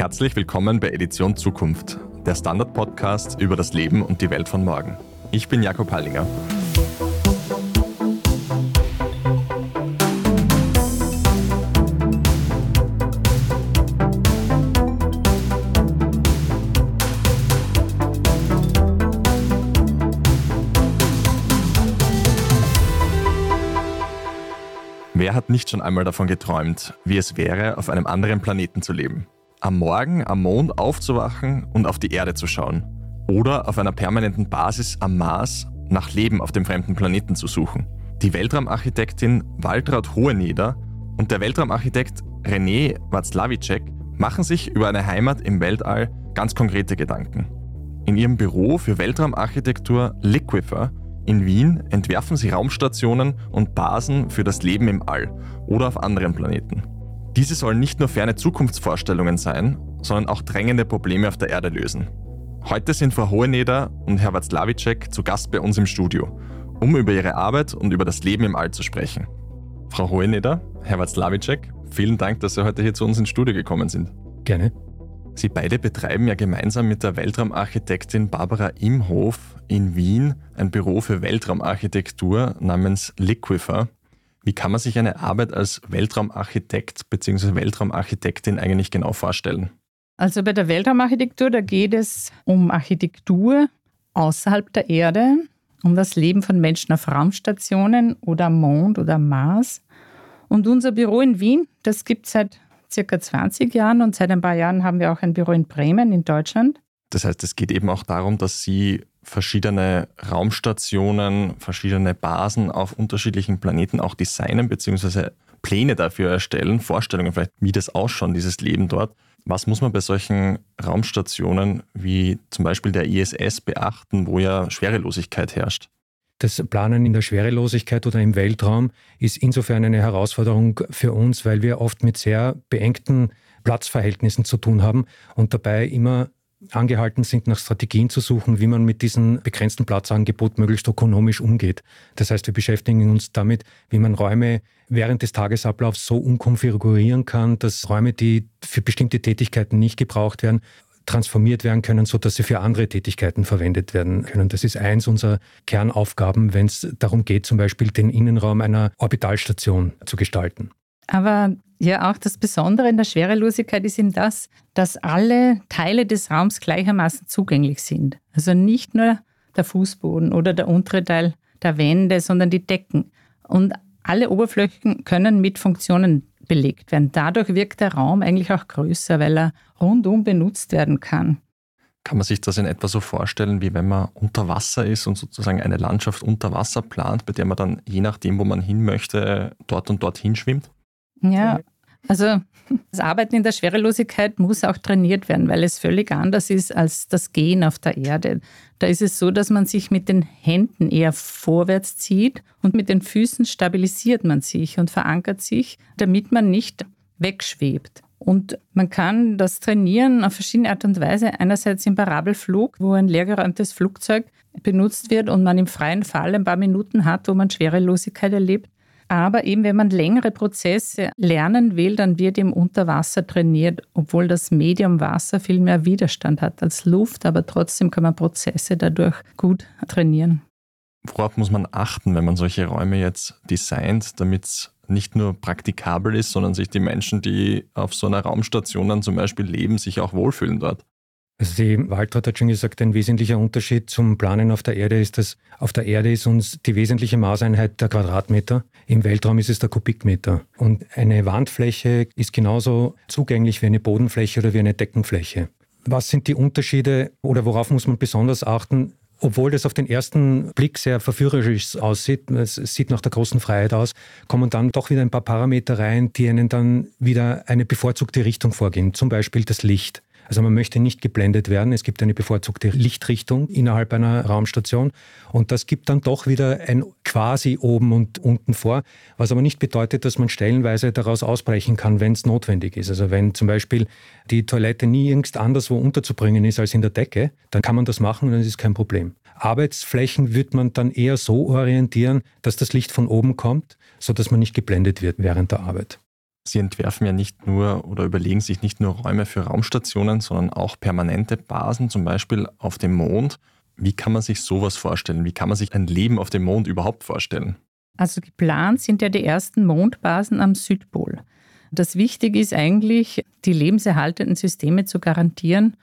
Herzlich willkommen bei Edition Zukunft, der Standard-Podcast über das Leben und die Welt von morgen. Ich bin Jakob Hallinger. Wer hat nicht schon einmal davon geträumt, wie es wäre, auf einem anderen Planeten zu leben? Am Morgen am Mond aufzuwachen und auf die Erde zu schauen. Oder auf einer permanenten Basis am Mars nach Leben auf dem fremden Planeten zu suchen. Die Weltraumarchitektin Waltraud Hoheneder und der Weltraumarchitekt René Václavicek machen sich über eine Heimat im Weltall ganz konkrete Gedanken. In ihrem Büro für Weltraumarchitektur Liquifer in Wien entwerfen sie Raumstationen und Basen für das Leben im All oder auf anderen Planeten. Diese sollen nicht nur ferne Zukunftsvorstellungen sein, sondern auch drängende Probleme auf der Erde lösen. Heute sind Frau Hoheneder und Herr Václavicek zu Gast bei uns im Studio, um über ihre Arbeit und über das Leben im All zu sprechen. Frau Hoheneder, Herr Václavicek, vielen Dank, dass Sie heute hier zu uns ins Studio gekommen sind. Gerne. Sie beide betreiben ja gemeinsam mit der Weltraumarchitektin Barbara Imhof in Wien ein Büro für Weltraumarchitektur namens Liquifer. Wie kann man sich eine Arbeit als Weltraumarchitekt bzw. Weltraumarchitektin eigentlich genau vorstellen? Also bei der Weltraumarchitektur, da geht es um Architektur außerhalb der Erde, um das Leben von Menschen auf Raumstationen oder am Mond oder am Mars. Und unser Büro in Wien, das gibt es seit circa 20 Jahren und seit ein paar Jahren haben wir auch ein Büro in Bremen in Deutschland. Das heißt, es geht eben auch darum, dass Sie verschiedene Raumstationen, verschiedene Basen auf unterschiedlichen Planeten auch designen bzw. Pläne dafür erstellen, Vorstellungen vielleicht, wie das ausschaut, dieses Leben dort. Was muss man bei solchen Raumstationen wie zum Beispiel der ISS beachten, wo ja Schwerelosigkeit herrscht? Das Planen in der Schwerelosigkeit oder im Weltraum ist insofern eine Herausforderung für uns, weil wir oft mit sehr beengten Platzverhältnissen zu tun haben und dabei immer angehalten sind, nach Strategien zu suchen, wie man mit diesem begrenzten Platzangebot möglichst ökonomisch umgeht. Das heißt, wir beschäftigen uns damit, wie man Räume während des Tagesablaufs so umkonfigurieren kann, dass Räume, die für bestimmte Tätigkeiten nicht gebraucht werden, transformiert werden können, sodass sie für andere Tätigkeiten verwendet werden können. Das ist eins unserer Kernaufgaben, wenn es darum geht, zum Beispiel den Innenraum einer Orbitalstation zu gestalten. Aber ja, auch das Besondere in der Schwerelosigkeit ist eben das, dass alle Teile des Raums gleichermaßen zugänglich sind. Also nicht nur der Fußboden oder der untere Teil der Wände, sondern die Decken. Und alle Oberflächen können mit Funktionen belegt werden. Dadurch wirkt der Raum eigentlich auch größer, weil er rundum benutzt werden kann. Kann man sich das in etwa so vorstellen, wie wenn man unter Wasser ist und sozusagen eine Landschaft unter Wasser plant, bei der man dann je nachdem, wo man hin möchte, dort und dort hinschwimmt? Ja, also das Arbeiten in der Schwerelosigkeit muss auch trainiert werden, weil es völlig anders ist als das Gehen auf der Erde. Da ist es so, dass man sich mit den Händen eher vorwärts zieht und mit den Füßen stabilisiert man sich und verankert sich, damit man nicht wegschwebt. Und man kann das trainieren auf verschiedene Art und Weise. Einerseits im Parabelflug, wo ein leergeräumtes Flugzeug benutzt wird und man im freien Fall ein paar Minuten hat, wo man Schwerelosigkeit erlebt. Aber eben, wenn man längere Prozesse lernen will, dann wird im Unterwasser trainiert, obwohl das Medium Wasser viel mehr Widerstand hat als Luft, aber trotzdem kann man Prozesse dadurch gut trainieren. Worauf muss man achten, wenn man solche Räume jetzt designt, damit es nicht nur praktikabel ist, sondern sich die Menschen, die auf so einer Raumstation dann zum Beispiel leben, sich auch wohlfühlen dort? Also die Waltraud hat schon gesagt, ein wesentlicher Unterschied zum Planen auf der Erde ist, dass auf der Erde ist uns die wesentliche Maßeinheit der Quadratmeter, im Weltraum ist es der Kubikmeter. Und eine Wandfläche ist genauso zugänglich wie eine Bodenfläche oder wie eine Deckenfläche. Was sind die Unterschiede oder worauf muss man besonders achten? Obwohl das auf den ersten Blick sehr verführerisch aussieht, es sieht nach der großen Freiheit aus, kommen dann doch wieder ein paar Parameter rein, die einen dann wieder eine bevorzugte Richtung vorgeben, zum Beispiel das Licht. Also man möchte nicht geblendet werden. Es gibt eine bevorzugte Lichtrichtung innerhalb einer Raumstation und das gibt dann doch wieder ein quasi oben und unten vor, was aber nicht bedeutet, dass man stellenweise daraus ausbrechen kann, wenn es notwendig ist. Also wenn zum Beispiel die Toilette nie irgend anderswo unterzubringen ist als in der Decke, dann kann man das machen und dann ist es kein Problem. Arbeitsflächen wird man dann eher so orientieren, dass das Licht von oben kommt, sodass man nicht geblendet wird während der Arbeit. Sie entwerfen ja nicht nur oder überlegen sich nicht nur Räume für Raumstationen, sondern auch permanente Basen, zum Beispiel auf dem Mond. Wie kann man sich sowas vorstellen? Wie kann man sich ein Leben auf dem Mond überhaupt vorstellen? Also geplant sind ja die ersten Mondbasen am Südpol. Das Wichtige ist eigentlich, die lebenserhaltenden Systeme zu garantieren.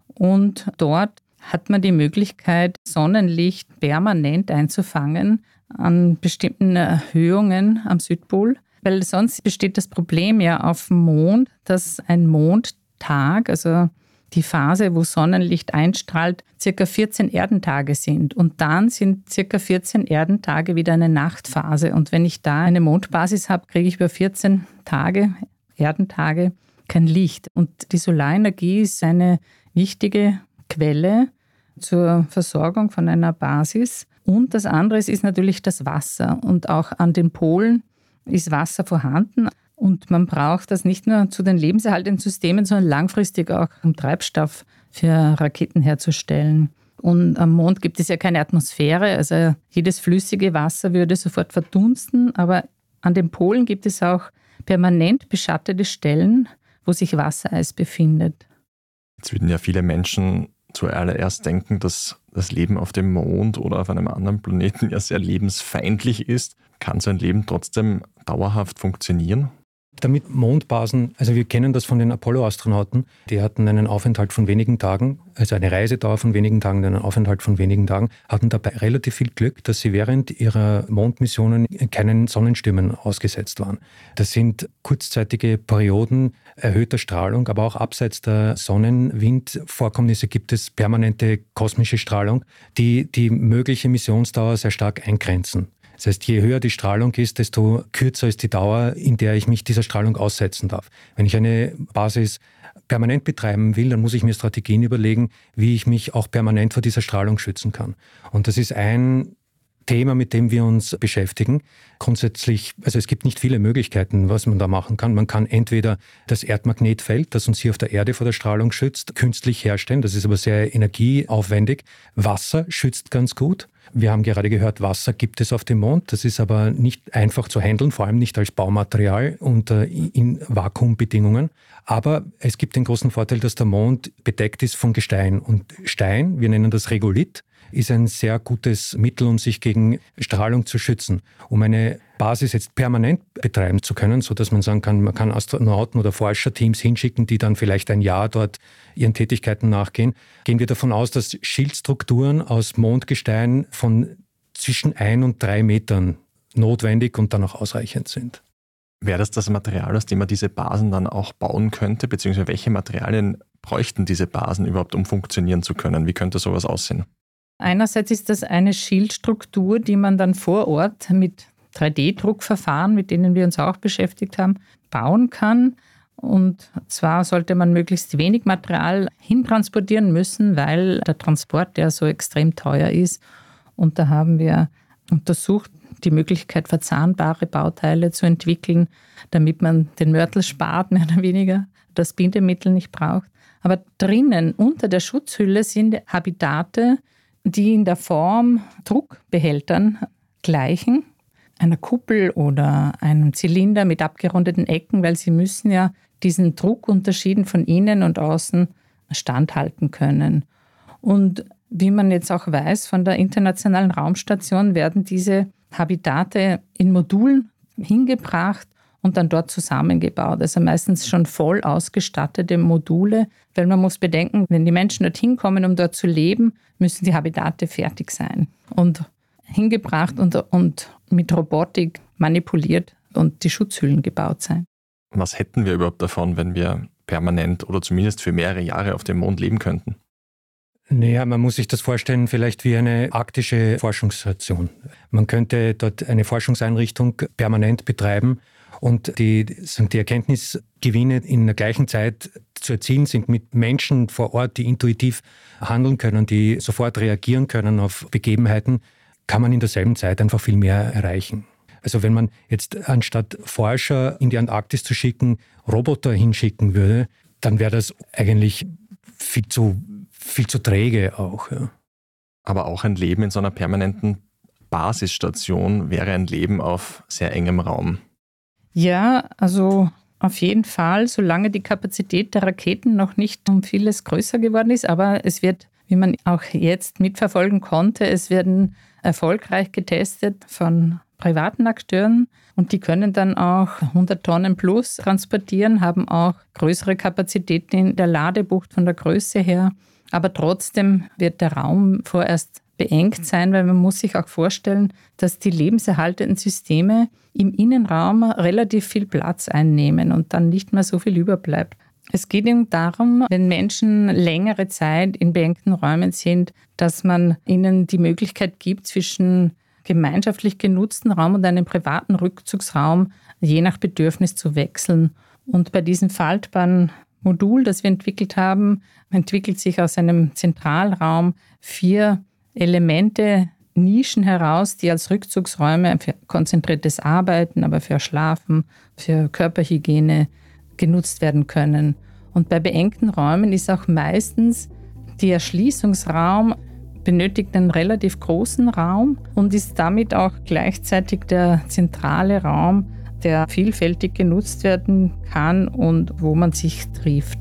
Und dort hat man die Möglichkeit, Sonnenlicht permanent einzufangen an bestimmten Erhöhungen am Südpol. Weil sonst besteht das Problem ja auf dem Mond, dass ein Mondtag, also die Phase, wo Sonnenlicht einstrahlt, circa 14 Erdentage sind. Und dann sind circa 14 Erdentage wieder eine Nachtphase. Und wenn ich da eine Mondbasis habe, kriege ich über 14 Tage, Erdentage, kein Licht. Und die Solarenergie ist eine wichtige Quelle zur Versorgung von einer Basis. Und das andere ist natürlich das Wasser. Und auch an den Polen ist Wasser vorhanden. Und man braucht das nicht nur zu den lebenserhaltenden Systemen, sondern langfristig auch, um Treibstoff für Raketen herzustellen. Und am Mond gibt es ja keine Atmosphäre, also jedes flüssige Wasser würde sofort verdunsten. Aber an den Polen gibt es auch permanent beschattete Stellen, wo sich Wassereis befindet. Jetzt würden ja viele Menschen zuallererst denken, dass das Leben auf dem Mond oder auf einem anderen Planeten ja sehr lebensfeindlich ist. Kann so ein Leben trotzdem dauerhaft funktionieren? Damit Mondbasen, also wir kennen das von den Apollo-Astronauten, die hatten einen Aufenthalt von wenigen Tagen, also eine Reisedauer von wenigen Tagen, einen Aufenthalt von wenigen Tagen, hatten dabei relativ viel Glück, dass sie während ihrer Mondmissionen keinen Sonnenstürmen ausgesetzt waren. Das sind kurzzeitige Perioden erhöhter Strahlung, aber auch abseits der Sonnenwindvorkommnisse gibt es permanente kosmische Strahlung, die die mögliche Missionsdauer sehr stark eingrenzen. Das heißt, je höher die Strahlung ist, desto kürzer ist die Dauer, in der ich mich dieser Strahlung aussetzen darf. Wenn ich eine Basis permanent betreiben will, dann muss ich mir Strategien überlegen, wie ich mich auch permanent vor dieser Strahlung schützen kann. Und das ist ein Thema, mit dem wir uns beschäftigen. Grundsätzlich, also es gibt nicht viele Möglichkeiten, was man da machen kann. Man kann entweder das Erdmagnetfeld, das uns hier auf der Erde vor der Strahlung schützt, künstlich herstellen. Das ist aber sehr energieaufwendig. Wasser schützt ganz gut. Wir haben gerade gehört, Wasser gibt es auf dem Mond. Das ist aber nicht einfach zu handeln, vor allem nicht als Baumaterial und in Vakuumbedingungen. Aber es gibt den großen Vorteil, dass der Mond bedeckt ist von Gestein. Und Stein, wir nennen das Regolith, ist ein sehr gutes Mittel, um sich gegen Strahlung zu schützen. Um eine Basis jetzt permanent betreiben zu können, sodass man sagen kann, man kann Astronauten oder Forscherteams hinschicken, die dann vielleicht ein Jahr dort ihren Tätigkeiten nachgehen, gehen wir davon aus, dass Schildstrukturen aus Mondgestein von zwischen 1 und 3 Metern notwendig und dann auch ausreichend sind. Wäre das Material, aus dem man diese Basen dann auch bauen könnte, beziehungsweise welche Materialien bräuchten diese Basen überhaupt, um funktionieren zu können? Wie könnte sowas aussehen? Einerseits ist das eine Schildstruktur, die man dann vor Ort mit 3D-Druckverfahren, mit denen wir uns auch beschäftigt haben, bauen kann. Und zwar sollte man möglichst wenig Material hintransportieren müssen, weil der Transport ja so extrem teuer ist. Und da haben wir untersucht, die Möglichkeit, verzahnbare Bauteile zu entwickeln, damit man den Mörtel spart, mehr oder weniger, das Bindemittel nicht braucht. Aber drinnen, unter der Schutzhülle, sind Habitate, die in der Form Druckbehältern gleichen, einer Kuppel oder einem Zylinder mit abgerundeten Ecken, weil sie müssen ja diesen Druckunterschieden von innen und außen standhalten können. Und wie man jetzt auch weiß, von der Internationalen Raumstation werden diese Habitate in Modulen hingebracht und dann dort zusammengebaut. Also meistens schon voll ausgestattete Module, weil man muss bedenken, wenn die Menschen dorthin kommen, um dort zu leben, müssen die Habitate fertig sein und hingebracht und mit Robotik manipuliert und die Schutzhüllen gebaut sein. Was hätten wir überhaupt davon, wenn wir permanent oder zumindest für mehrere Jahre auf dem Mond leben könnten? Naja, man muss sich das vorstellen, vielleicht wie eine arktische Forschungsstation. Man könnte dort eine Forschungseinrichtung permanent betreiben und die Erkenntnisgewinne in der gleichen Zeit zu erzielen sind mit Menschen vor Ort, die intuitiv handeln können, die sofort reagieren können auf Begebenheiten, kann man in derselben Zeit einfach viel mehr erreichen. Also wenn man jetzt anstatt Forscher in die Antarktis zu schicken, Roboter hinschicken würde, dann wäre das eigentlich viel zu träge auch. Ja. Aber auch ein Leben in so einer permanenten Basisstation wäre ein Leben auf sehr engem Raum. Ja, also auf jeden Fall, solange die Kapazität der Raketen noch nicht um vieles größer geworden ist. Aber es wird, wie man auch jetzt mitverfolgen konnte, es werden erfolgreich getestet von privaten Akteuren und die können dann auch 100 Tonnen plus transportieren, haben auch größere Kapazitäten in der Ladebucht von der Größe her. Aber trotzdem wird der Raum vorerst beengt sein, weil man muss sich auch vorstellen, dass die lebenserhaltenden Systeme im Innenraum relativ viel Platz einnehmen und dann nicht mehr so viel überbleibt. Es geht eben darum, wenn Menschen längere Zeit in beengten Räumen sind, dass man ihnen die Möglichkeit gibt, zwischen gemeinschaftlich genutzten Raum und einem privaten Rückzugsraum je nach Bedürfnis zu wechseln. Und bei diesem faltbaren Modul, das wir entwickelt haben, entwickelt sich aus einem Zentralraum 4 Elemente, Nischen heraus, die als Rückzugsräume für konzentriertes Arbeiten, aber für Schlafen, für Körperhygiene genutzt werden können. Und bei beengten Räumen ist auch meistens der Erschließungsraum benötigt einen relativ großen Raum und ist damit auch gleichzeitig der zentrale Raum, der vielfältig genutzt werden kann und wo man sich trifft.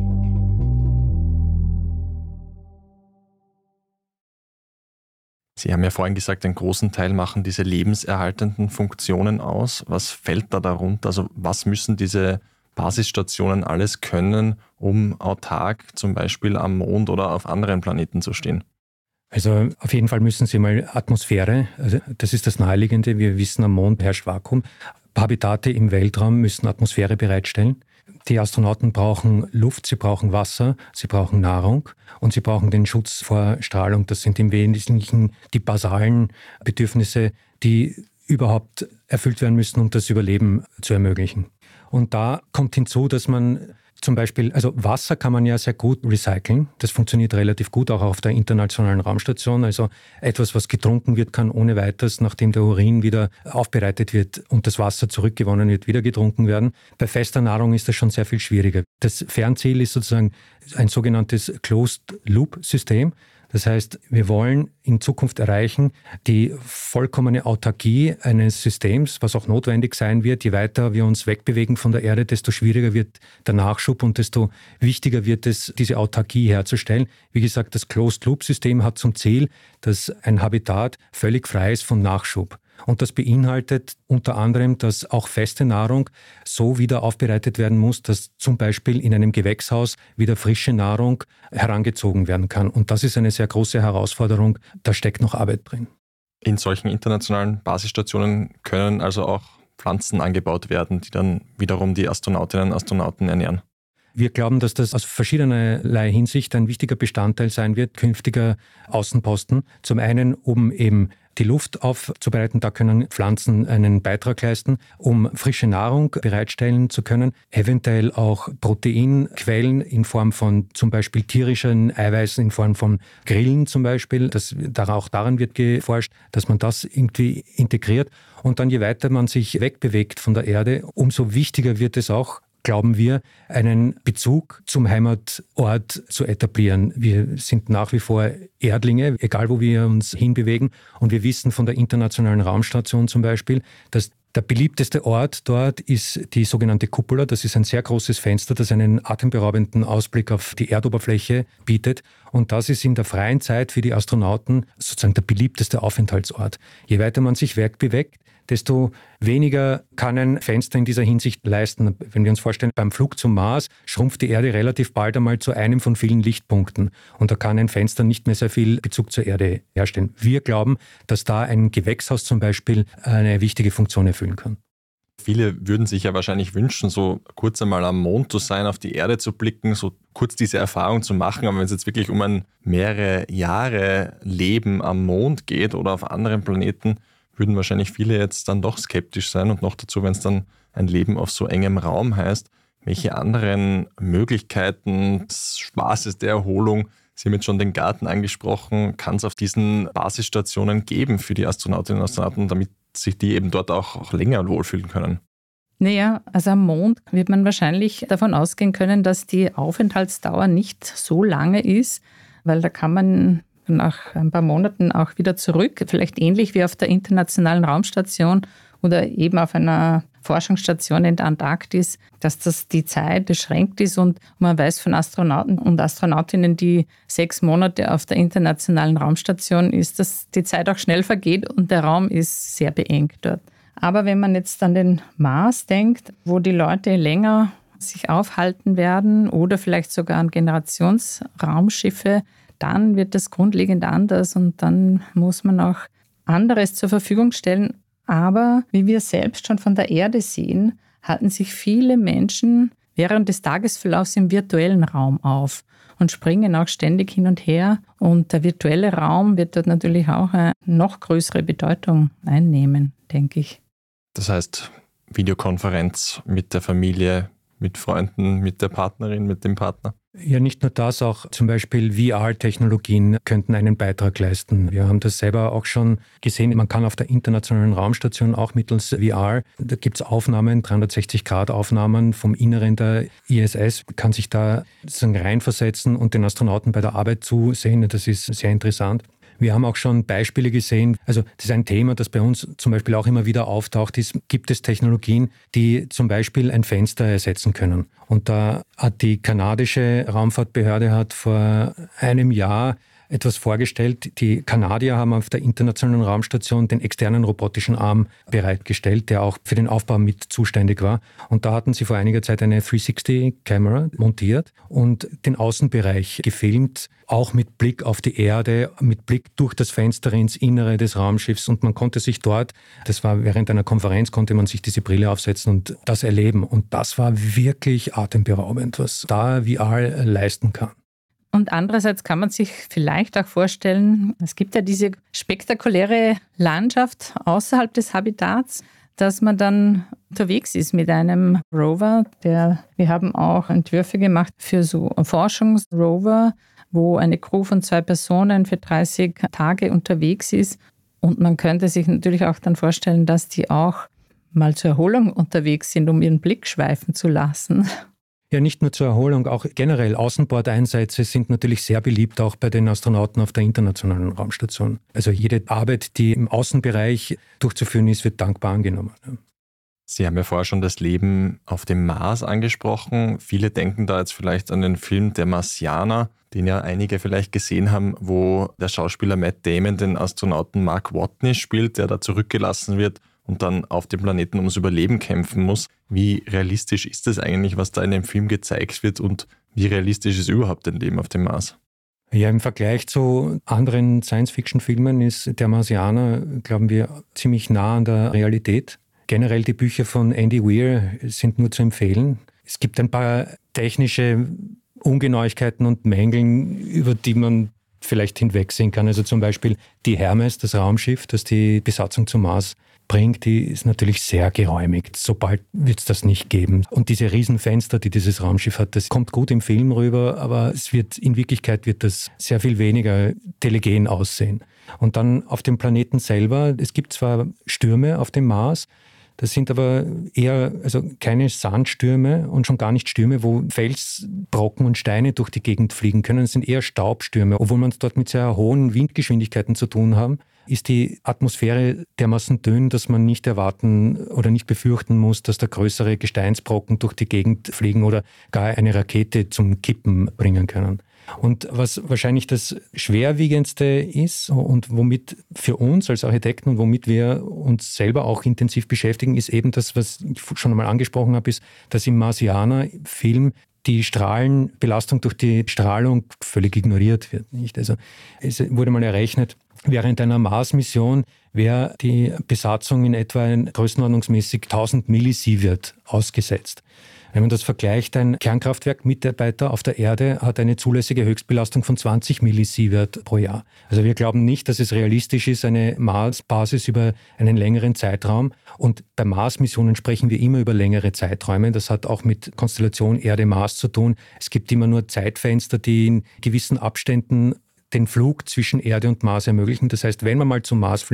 Sie haben ja vorhin gesagt, einen großen Teil machen diese lebenserhaltenden Funktionen aus. Was fällt da darunter? Also was müssen diese Basisstationen alles können, um autark zum Beispiel am Mond oder auf anderen Planeten zu stehen? Also auf jeden Fall müssen sie mal Atmosphäre, also das ist das Naheliegende, wir wissen, am Mond herrscht Vakuum. Habitate im Weltraum müssen Atmosphäre bereitstellen. Die Astronauten brauchen Luft, sie brauchen Wasser, sie brauchen Nahrung und sie brauchen den Schutz vor Strahlung. Das sind im Wesentlichen die basalen Bedürfnisse, die überhaupt erfüllt werden müssen, um das Überleben zu ermöglichen. Und da kommt hinzu, dass man zum Beispiel, also Wasser kann man ja sehr gut recyceln. Das funktioniert relativ gut, auch auf der Internationalen Raumstation. Also etwas, was getrunken wird, kann ohne weiteres, nachdem der Urin wieder aufbereitet wird und das Wasser zurückgewonnen wird, wieder getrunken werden. Bei fester Nahrung ist das schon sehr viel schwieriger. Das Fernziel ist sozusagen ein sogenanntes Closed-Loop-System. Das heißt, wir wollen in Zukunft erreichen die vollkommene Autarkie eines Systems, was auch notwendig sein wird. Je weiter wir uns wegbewegen von der Erde, desto schwieriger wird der Nachschub und desto wichtiger wird es, diese Autarkie herzustellen. Wie gesagt, das Closed-Loop-System hat zum Ziel, dass ein Habitat völlig frei ist von Nachschub. Und das beinhaltet unter anderem, dass auch feste Nahrung so wieder aufbereitet werden muss, dass zum Beispiel in einem Gewächshaus wieder frische Nahrung herangezogen werden kann. Und das ist eine sehr große Herausforderung. Da steckt noch Arbeit drin. In solchen internationalen Basisstationen können also auch Pflanzen angebaut werden, die dann wiederum die Astronautinnen und Astronauten ernähren. Wir glauben, dass das aus verschiedenerlei Hinsicht ein wichtiger Bestandteil sein wird, künftiger Außenposten. Zum einen, um eben die Luft aufzubereiten, da können Pflanzen einen Beitrag leisten, um frische Nahrung bereitstellen zu können, eventuell auch Proteinquellen in Form von zum Beispiel tierischen Eiweißen, in Form von Grillen zum Beispiel. Auch daran wird geforscht, dass man das irgendwie integriert. Und dann je weiter man sich wegbewegt von der Erde, umso wichtiger wird es auch, glauben wir, einen Bezug zum Heimatort zu etablieren. Wir sind nach wie vor Erdlinge, egal wo wir uns hinbewegen. Und wir wissen von der Internationalen Raumstation zum Beispiel, dass der beliebteste Ort dort ist die sogenannte Cupola. Das ist ein sehr großes Fenster, das einen atemberaubenden Ausblick auf die Erdoberfläche bietet. Und das ist in der freien Zeit für die Astronauten sozusagen der beliebteste Aufenthaltsort. Je weiter man sich wegbewegt, desto weniger kann ein Fenster in dieser Hinsicht leisten. Wenn wir uns vorstellen, beim Flug zum Mars schrumpft die Erde relativ bald einmal zu einem von vielen Lichtpunkten. Und da kann ein Fenster nicht mehr sehr viel Bezug zur Erde herstellen. Wir glauben, dass da ein Gewächshaus zum Beispiel eine wichtige Funktion erfüllen kann. Viele würden sich ja wahrscheinlich wünschen, so kurz einmal am Mond zu sein, auf die Erde zu blicken, so kurz diese Erfahrung zu machen. Aber wenn es jetzt wirklich um ein mehrere Jahre Leben am Mond geht oder auf anderen Planeten, würden wahrscheinlich viele jetzt dann doch skeptisch sein. Und noch dazu, wenn es dann ein Leben auf so engem Raum heißt, welche anderen Möglichkeiten des Spaßes, der Erholung, Sie haben jetzt schon den Garten angesprochen, kann es auf diesen Basisstationen geben für die Astronautinnen und Astronauten, damit sich die eben dort auch länger wohlfühlen können? Naja, also am Mond wird man wahrscheinlich davon ausgehen können, dass die Aufenthaltsdauer nicht so lange ist, weil da kann man nach ein paar Monaten auch wieder zurück, vielleicht ähnlich wie auf der Internationalen Raumstation oder eben auf einer Forschungsstation in der Antarktis, dass die Zeit beschränkt ist und man weiß von Astronauten und Astronautinnen, die 6 Monate auf der internationalen Raumstation ist, dass die Zeit auch schnell vergeht und der Raum ist sehr beengt dort. Aber wenn man jetzt an den Mars denkt, wo die Leute länger sich aufhalten werden oder vielleicht sogar an Generationsraumschiffe, dann wird das grundlegend anders und dann muss man auch anderes zur Verfügung stellen. Aber wie wir selbst schon von der Erde sehen, halten sich viele Menschen während des Tagesverlaufs im virtuellen Raum auf und springen auch ständig hin und her. Und der virtuelle Raum wird dort natürlich auch eine noch größere Bedeutung einnehmen, denke ich. Das heißt, Videokonferenz mit der Familie, mit Freunden, mit der Partnerin, mit dem Partner? Ja, nicht nur das, auch zum Beispiel VR-Technologien könnten einen Beitrag leisten. Wir haben das selber auch schon gesehen. Man kann auf der Internationalen Raumstation auch mittels VR, da gibt es Aufnahmen, 360-Grad-Aufnahmen vom Inneren der ISS, kann sich da sozusagen reinversetzen und den Astronauten bei der Arbeit zusehen. Das ist sehr interessant. Wir haben auch schon Beispiele gesehen, also das ist ein Thema, das bei uns zum Beispiel auch immer wieder auftaucht, gibt es Technologien, die zum Beispiel ein Fenster ersetzen können. Und da hat die kanadische Raumfahrtbehörde vor einem Jahr etwas vorgestellt. Die Kanadier haben auf der Internationalen Raumstation den externen robotischen Arm bereitgestellt, der auch für den Aufbau mit zuständig war. Und da hatten sie vor einiger Zeit eine 360-Kamera montiert und den Außenbereich gefilmt, auch mit Blick auf die Erde, mit Blick durch das Fenster ins Innere des Raumschiffs. Und man konnte sich dort, das war während einer Konferenz, konnte man sich diese Brille aufsetzen und das erleben. Und das war wirklich atemberaubend, was da VR leisten kann. Und andererseits kann man sich vielleicht auch vorstellen, es gibt ja diese spektakuläre Landschaft außerhalb des Habitats, dass man dann unterwegs ist mit einem Rover. Wir haben auch Entwürfe gemacht für so Forschungsrover, wo eine Crew von 2 Personen für 30 Tage unterwegs ist. Und man könnte sich natürlich auch dann vorstellen, dass die auch mal zur Erholung unterwegs sind, um ihren Blick schweifen zu lassen. Ja, nicht nur zur Erholung, auch generell Außenbordeinsätze sind natürlich sehr beliebt, auch bei den Astronauten auf der Internationalen Raumstation. Also jede Arbeit, die im Außenbereich durchzuführen ist, wird dankbar angenommen. Sie haben ja vorher schon das Leben auf dem Mars angesprochen. Viele denken da jetzt vielleicht an den Film Der Marsianer, den ja einige vielleicht gesehen haben, wo der Schauspieler Matt Damon den Astronauten Mark Watney spielt, der da zurückgelassen wird und dann auf dem Planeten ums Überleben kämpfen muss. Wie realistisch ist das eigentlich, was da in dem Film gezeigt wird und wie realistisch ist überhaupt ein Leben auf dem Mars? Ja, im Vergleich zu anderen Science-Fiction-Filmen ist Der Marsianer, glauben wir, ziemlich nah an der Realität. Generell die Bücher von Andy Weir sind nur zu empfehlen. Es gibt ein paar technische Ungenauigkeiten und Mängeln, über die man vielleicht hinwegsehen kann. Also zum Beispiel die Hermes, das Raumschiff, das die Besatzung zum Mars bringt, die ist natürlich sehr geräumig. So bald wird es das nicht geben. Und diese Riesenfenster, die dieses Raumschiff hat, das kommt gut im Film rüber, aber in Wirklichkeit wird das sehr viel weniger telegen aussehen. Und dann auf dem Planeten selber, es gibt zwar Stürme auf dem Mars, das sind aber eher keine Sandstürme und schon gar nicht Stürme, wo Felsbrocken und Steine durch die Gegend fliegen können. Es sind eher Staubstürme. Obwohl man es dort mit sehr hohen Windgeschwindigkeiten zu tun haben, ist die Atmosphäre dermaßen dünn, dass man nicht erwarten oder nicht befürchten muss, dass da größere Gesteinsbrocken durch die Gegend fliegen oder gar eine Rakete zum Kippen bringen können. Und was wahrscheinlich das Schwerwiegendste ist und womit für uns als Architekten und womit wir uns selber auch intensiv beschäftigen, ist eben das, was ich schon einmal angesprochen habe, ist, dass im Marsianer-Film die Strahlenbelastung durch die Strahlung völlig ignoriert wird. Nicht? Also es wurde mal errechnet, während einer Mars-Mission wäre die Besatzung in etwa größenordnungsmäßig 1000 Millisievert ausgesetzt. Wenn man das vergleicht, ein Kernkraftwerkmitarbeiter auf der Erde hat eine zulässige Höchstbelastung von 20 Millisievert pro Jahr. Also wir glauben nicht, dass es realistisch ist, eine Mars-Basis über einen längeren Zeitraum. Und bei Mars-Missionen sprechen wir immer über längere Zeiträume. Das hat auch mit Konstellation Erde-Mars zu tun. Es gibt immer nur Zeitfenster, die in gewissen Abständen den Flug zwischen Erde und Mars ermöglichen. Das heißt, wenn man mal zum Mars fliegt,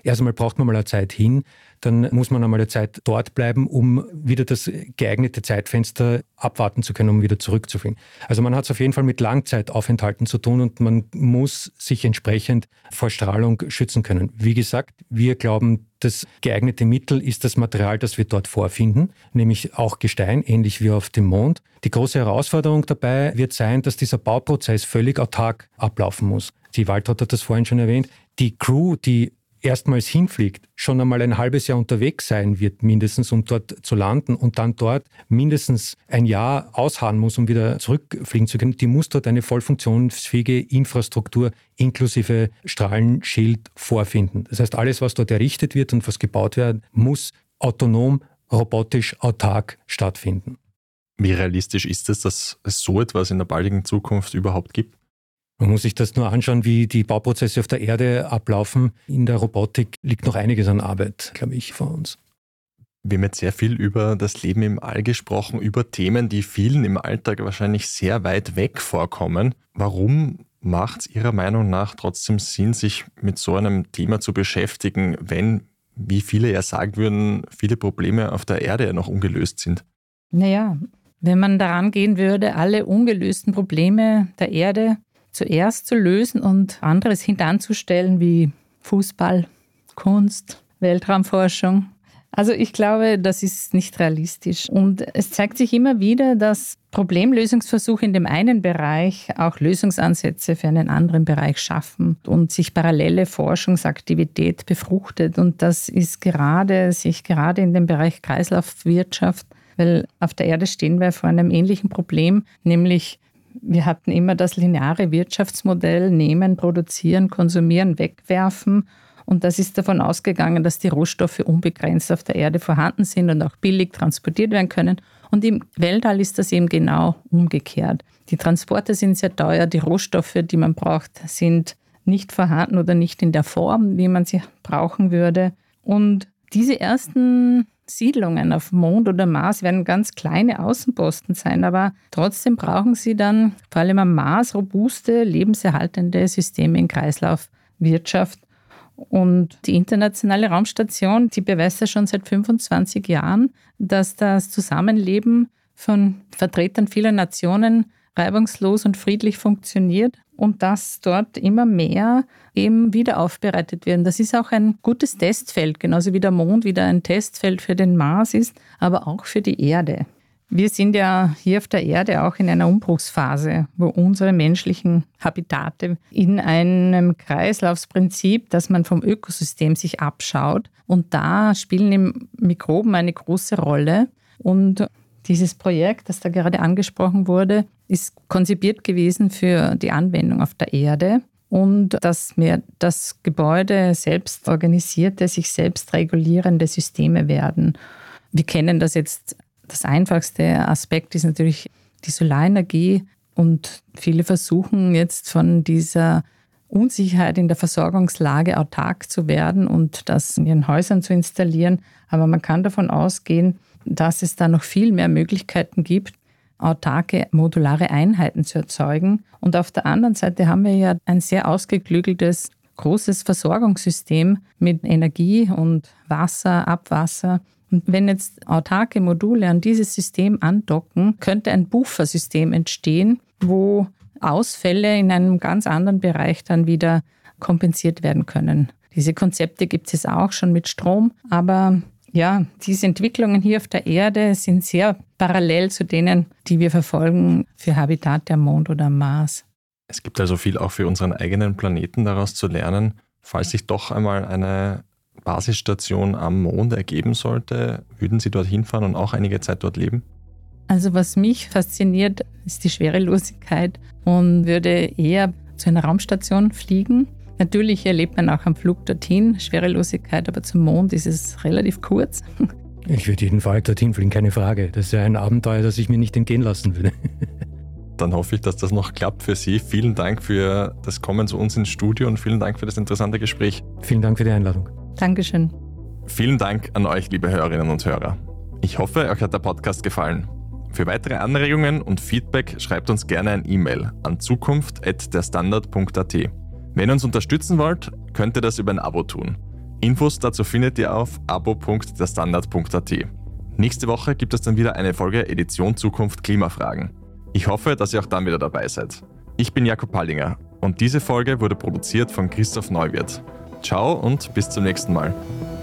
Erst einmal braucht man mal eine Zeit hin, dann muss man einmal eine Zeit dort bleiben, um wieder das geeignete Zeitfenster abwarten zu können, um wieder zurückzufliegen. Also man hat es auf jeden Fall mit Langzeitaufenthalten zu tun und man muss sich entsprechend vor Strahlung schützen können. Wie gesagt, wir glauben, das geeignete Mittel ist das Material, das wir dort vorfinden, nämlich auch Gestein, ähnlich wie auf dem Mond. Die große Herausforderung dabei wird sein, dass dieser Bauprozess völlig autark ablaufen muss. Die Waltraud hat das vorhin schon erwähnt. Die Crew, die erstmals hinfliegt, schon einmal ein halbes Jahr unterwegs sein wird, mindestens, um dort zu landen und dann dort mindestens ein Jahr ausharren muss, um wieder zurückfliegen zu können, die muss dort eine voll funktionsfähige Infrastruktur inklusive Strahlenschild vorfinden. Das heißt, alles, was dort errichtet wird und was gebaut wird, muss autonom, robotisch, autark stattfinden. Wie realistisch ist es, dass es so etwas in der baldigen Zukunft überhaupt gibt? Man muss sich das nur anschauen, wie die Bauprozesse auf der Erde ablaufen. In der Robotik liegt noch einiges an Arbeit, glaube ich, vor uns. Wir haben jetzt sehr viel über das Leben im All gesprochen, über Themen, die vielen im Alltag wahrscheinlich sehr weit weg vorkommen. Warum macht es Ihrer Meinung nach trotzdem Sinn, sich mit so einem Thema zu beschäftigen, wenn, wie viele ja sagen würden, viele Probleme auf der Erde ja noch ungelöst sind? Naja, wenn man daran gehen würde, alle ungelösten Probleme der Erde zuerst zu lösen und anderes hintanzustellen wie Fußball, Kunst, Weltraumforschung. Also ich glaube, das ist nicht realistisch. Und es zeigt sich immer wieder, dass Problemlösungsversuche in dem einen Bereich auch Lösungsansätze für einen anderen Bereich schaffen und sich parallele Forschungsaktivität befruchtet. Und das ist sich gerade in dem Bereich Kreislaufwirtschaft, weil auf der Erde stehen wir vor einem ähnlichen Problem, nämlich wir hatten immer das lineare Wirtschaftsmodell, nehmen, produzieren, konsumieren, wegwerfen. Und das ist davon ausgegangen, dass die Rohstoffe unbegrenzt auf der Erde vorhanden sind und auch billig transportiert werden können. Und im Weltall ist das eben genau umgekehrt. Die Transporte sind sehr teuer, die Rohstoffe, die man braucht, sind nicht vorhanden oder nicht in der Form, wie man sie brauchen würde. Und diese ersten Siedlungen auf Mond oder Mars werden ganz kleine Außenposten sein, aber trotzdem brauchen sie dann vor allem am Mars robuste, lebenserhaltende Systeme in Kreislaufwirtschaft. Und die internationale Raumstation, die beweist ja schon seit 25 Jahren, dass das Zusammenleben von Vertretern vieler Nationen reibungslos und friedlich funktioniert und dass dort immer mehr eben wieder aufbereitet werden. Das ist auch ein gutes Testfeld, genauso wie der Mond wieder ein Testfeld für den Mars ist, aber auch für die Erde. Wir sind ja hier auf der Erde auch in einer Umbruchsphase, wo unsere menschlichen Habitate in einem Kreislaufsprinzip, das man vom Ökosystem sich abschaut. Und da spielen eben Mikroben eine große Rolle. Und dieses Projekt, das da gerade angesprochen wurde, ist konzipiert gewesen für die Anwendung auf der Erde und dass mehr das Gebäude selbst organisierte, sich selbst regulierende Systeme werden. Wir kennen das jetzt, das einfachste Aspekt ist natürlich die Solarenergie und viele versuchen jetzt von dieser Unsicherheit in der Versorgungslage autark zu werden und das in ihren Häusern zu installieren. Aber man kann davon ausgehen, dass es da noch viel mehr Möglichkeiten gibt, autarke modulare Einheiten zu erzeugen. Und auf der anderen Seite haben wir ja ein sehr ausgeklügeltes, großes Versorgungssystem mit Energie und Wasser, Abwasser. Und wenn jetzt autarke Module an dieses System andocken, könnte ein Buffersystem entstehen, wo Ausfälle in einem ganz anderen Bereich dann wieder kompensiert werden können. Diese Konzepte gibt es auch schon mit Strom, aber ja, diese Entwicklungen hier auf der Erde sind sehr parallel zu denen, die wir verfolgen für Habitate am Mond oder am Mars. Es gibt also viel auch für unseren eigenen Planeten daraus zu lernen. Falls sich doch einmal eine Basisstation am Mond ergeben sollte, würden Sie dorthin fahren und auch einige Zeit dort leben? Also was mich fasziniert, ist die Schwerelosigkeit und würde eher zu einer Raumstation fliegen. Natürlich erlebt man auch am Flug dorthin Schwerelosigkeit, aber zum Mond ist es relativ kurz. Ich würde jeden Fall dorthin fliegen, keine Frage. Das ist ja ein Abenteuer, das ich mir nicht entgehen lassen würde. Dann hoffe ich, dass das noch klappt für Sie. Vielen Dank für das Kommen zu uns ins Studio und vielen Dank für das interessante Gespräch. Vielen Dank für die Einladung. Dankeschön. Vielen Dank an euch, liebe Hörerinnen und Hörer. Ich hoffe, euch hat der Podcast gefallen. Für weitere Anregungen und Feedback schreibt uns gerne ein E-Mail an zukunft@derstandard.at. Wenn ihr uns unterstützen wollt, könnt ihr das über ein Abo tun. Infos dazu findet ihr auf abo.derstandard.at. Nächste Woche gibt es dann wieder eine Folge Edition Zukunft Klimafragen. Ich hoffe, dass ihr auch dann wieder dabei seid. Ich bin Jakob Pallinger und diese Folge wurde produziert von Christoph Neuwirth. Ciao und bis zum nächsten Mal.